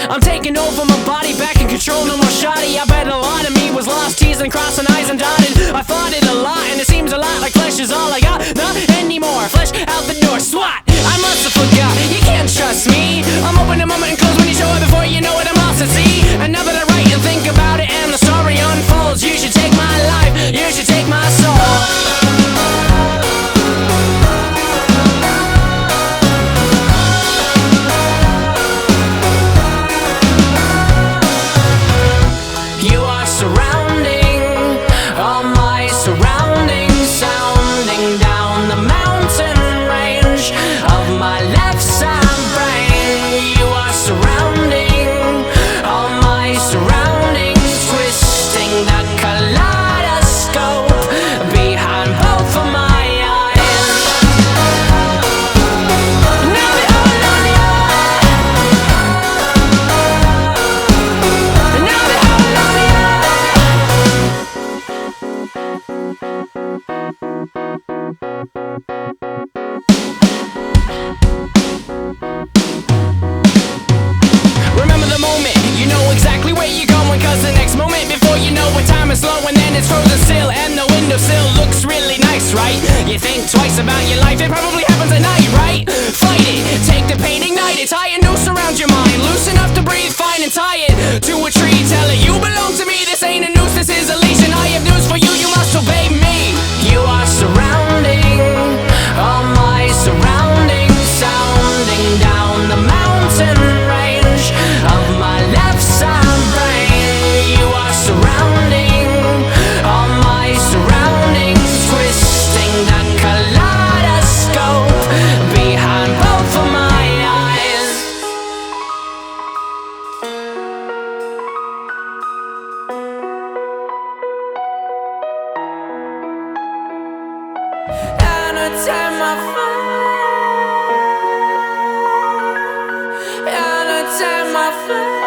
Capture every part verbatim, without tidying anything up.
I'm taking over my body, back in control, no more shoddy. I bet a lot of me was lost, teasing, crossing eyes and dotted. I fought it a lot, and it seems a lot like flesh is all I got. Not anymore, flesh out the door, swat. I must have forgot, you can't trust me. I'm open a moment and close when you show it. Before you know it, I'm lost at sea. And now that I write and think about it and the story unfolds, you should take my life, you should take my soul. Cause the next moment, before you know it, time is slow, and then it's frozen still, and the windowsill looks really nice, right? You think twice about your life, it probably happens at night, right? Fight it, take the pain, ignite it, tie a noose around your mind, loose enough to breathe fine, and tie it to a tree. Tell it you belong to me, this ain't a noose, this is a leash, and I have news for you, you must obey me. You are surrounding all my surroundings, sounding down the mountain range of my left side brain. Surrounding all my surroundings, twisting that kaleidoscope behind both of my eyes. Anytime I fall, anytime I fall.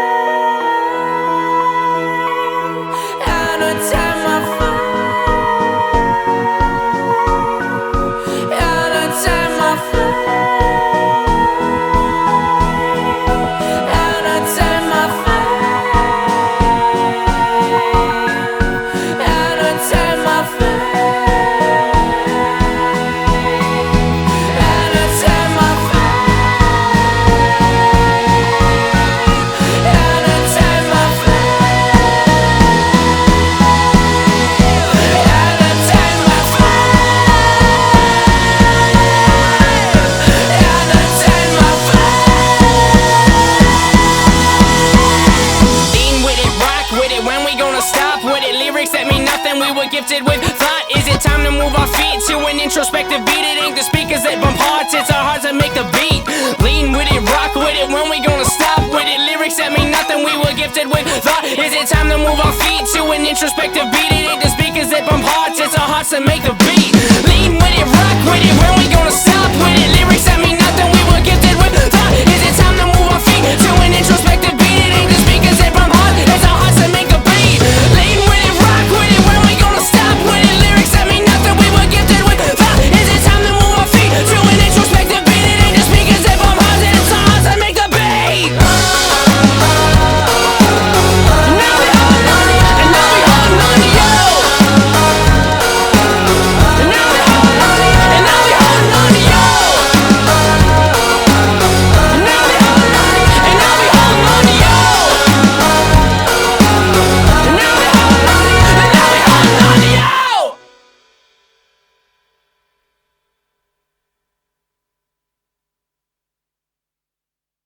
Gifted with thought, is it time to move our feet to an introspective beat? It ain't the speakers that bump hearts, it's our hearts that make the beat. Lean with it, rock with it, when we gonna stop with it? Lyrics that mean nothing, we were gifted with thought. Is it time to move our feet to an introspective beat? It ain't the speakers that bump hearts, it's our hearts that make the beat. Lean with it, rock with it, when we gonna stop?